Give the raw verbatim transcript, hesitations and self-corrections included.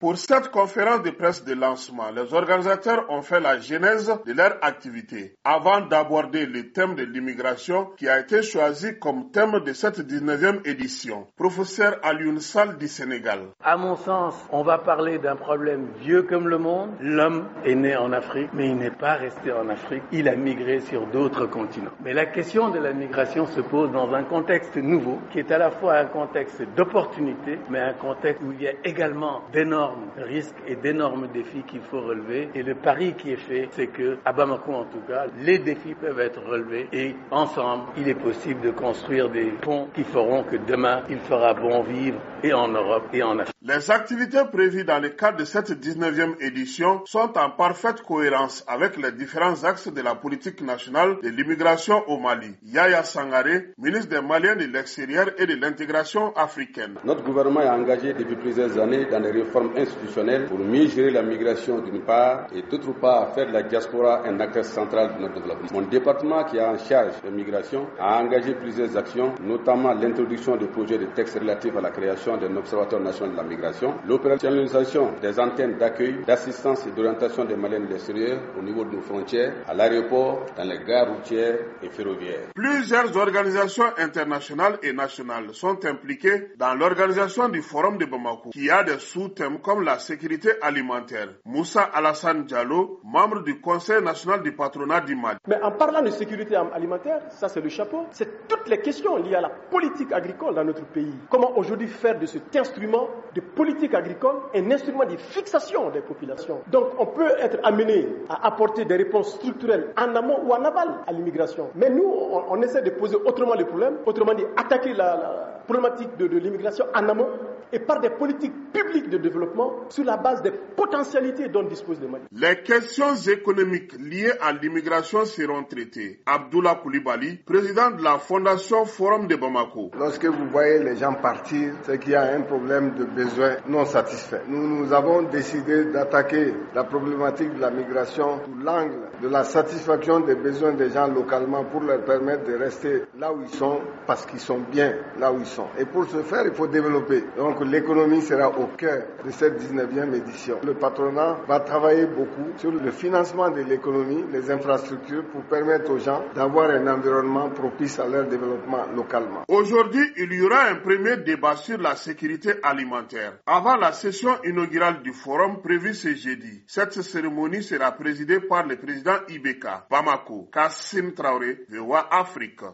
Pour cette conférence de presse de lancement, les organisateurs ont fait la genèse de leur activité avant d'aborder le thème de l'immigration qui a été choisi comme thème de cette dix-neuvième édition. Professeur Alioune Sall du Sénégal. À mon sens, on va parler d'un problème vieux comme le monde. L'homme est né en Afrique, mais il n'est pas resté en Afrique. Il a migré sur d'autres continents. Mais la question de la migration se pose dans un contexte nouveau, qui est à la fois un contexte d'opportunité, mais un contexte où il y a également d'énormes risques et d'énormes défis qu'il faut relever. Et le pari qui est fait, c'est que, à Bamako en tout cas, les défis peuvent être relevés et ensemble, il est possible de construire des ponts qui feront que demain, il fera bon vivre et en Europe et en Afrique. Les activités prévues dans le cadre de cette dix-neuvième édition sont en parfaite cohérence avec les différents axes de la politique nationale de l'immigration au Mali. Yaya Sangaré, ministre des Maliens de l'extérieur et de l'intégration africaine. Notre gouvernement est engagé depuis plusieurs années dans des réformes institutionnelles pour mieux gérer la migration d'une part et d'autre part faire de la diaspora un acteur central de notre développement. Mon département qui est en charge de migration a engagé plusieurs actions, notamment l'introduction de projets de textes relatifs à la création d'un observatoire national de la migration, l'opérationnalisation des antennes d'accueil, d'assistance et d'orientation des Maliens de l'extérieur au niveau de nos frontières, à l'aéroport, dans les gares routières et ferroviaires. Plusieurs organisations internationales et nationales sont impliquées dans l'organisation du Forum de Bamako, qui a des sous-thèmes comme la sécurité alimentaire. Moussa Alassane Diallo, membre du Conseil national du patronat du Mali. Mais en parlant de sécurité alimentaire, ça c'est le chapeau, c'est toutes les questions liées à la politique agricole dans notre pays. Comment aujourd'hui faire de cet instrument de politique agricole un instrument de fixation des populations. Donc on peut être amené à apporter des réponses structurelles en amont ou en aval à l'immigration. Mais nous, on, on essaie de poser autrement les problèmes, autrement dit attaquer la, la problématique de, de l'immigration en amont et par des politiques publiques de développement sur la base des potentialités dont dispose le Mali. Les questions économiques liées à l'immigration seront traitées. Abdoulaye Koulibaly, président de la Fondation Forum de Bamako. Lorsque vous voyez les gens partir, c'est qu'il y a un problème de besoin non satisfait. Nous, nous avons décidé d'attaquer la problématique de la migration sous l'angle de la satisfaction des besoins des gens localement pour leur permettre de rester là où ils sont parce qu'ils sont bien là où ils sont. Et pour ce faire, il faut développer. Donc l'économie sera au cœur de cette dix-neuvième édition. Le patronat va travailler beaucoup sur le financement de l'économie, les infrastructures pour permettre aux gens d'avoir un environnement propice à leur développement localement. Aujourd'hui, il y aura un premier débat sur la sécurité alimentaire. Avant la session inaugurale du forum prévue ce jeudi, cette cérémonie sera présidée par le président Ibeka Bamako, Kassim Traoré, V O A Afrique.